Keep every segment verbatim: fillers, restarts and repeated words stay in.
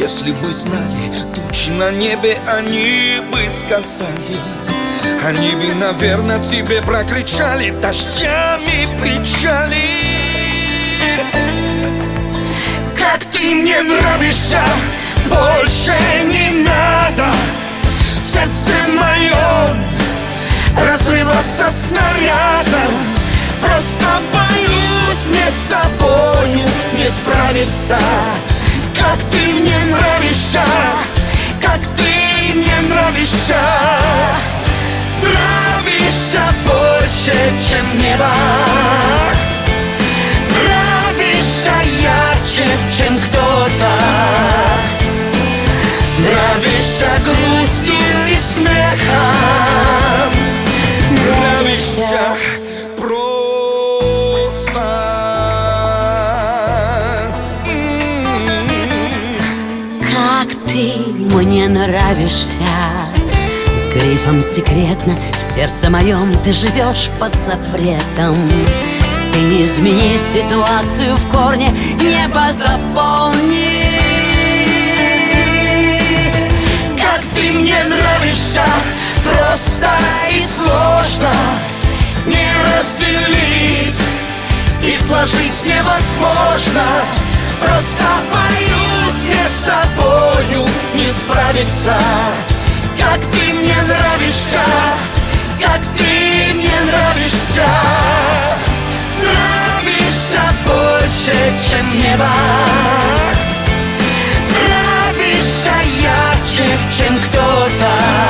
Если бы знали тучи на небе, они бы сказали. Они бы, наверное, тебе прокричали дождями печали. Как ты мне нравишься, больше не надо. Сердце мое разрываться снарядом. Просто боюсь мне с собою не справиться. Как ты мне нравишься, как ты мне нравишься. Нравишься больше, чем небо. Нравишься ярче, чем кто-то. Нравишься грустью и смехом. Нравишься просто. Как ты мне нравишься. С грифом секретно в сердце моем ты живешь под запретом. Ты измени ситуацию в корне, небо заполни. Как ты мне нравишься, просто и сложно не разделить и сложить невозможно. Просто боюсь мне с собою не справиться. Как ты мне нравишься, как ты мне нравишься. Нравишься больше, чем небо. Нравишься ярче, чем кто-то.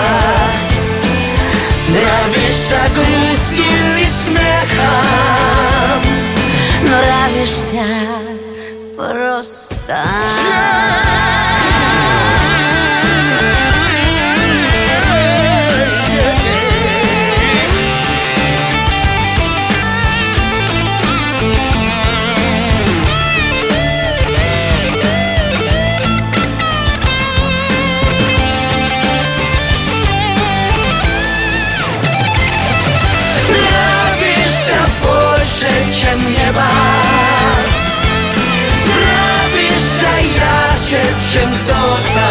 Нравишься грустью и смехом. Нравишься просто. Чем небо. Нравишься ярче, чем кто-то.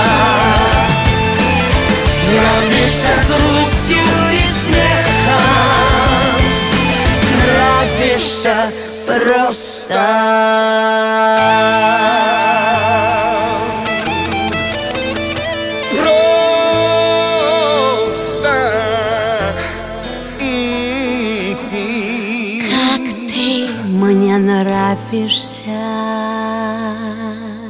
Нравишься грустью и смехом. Нравишься просто. Мне нравишься.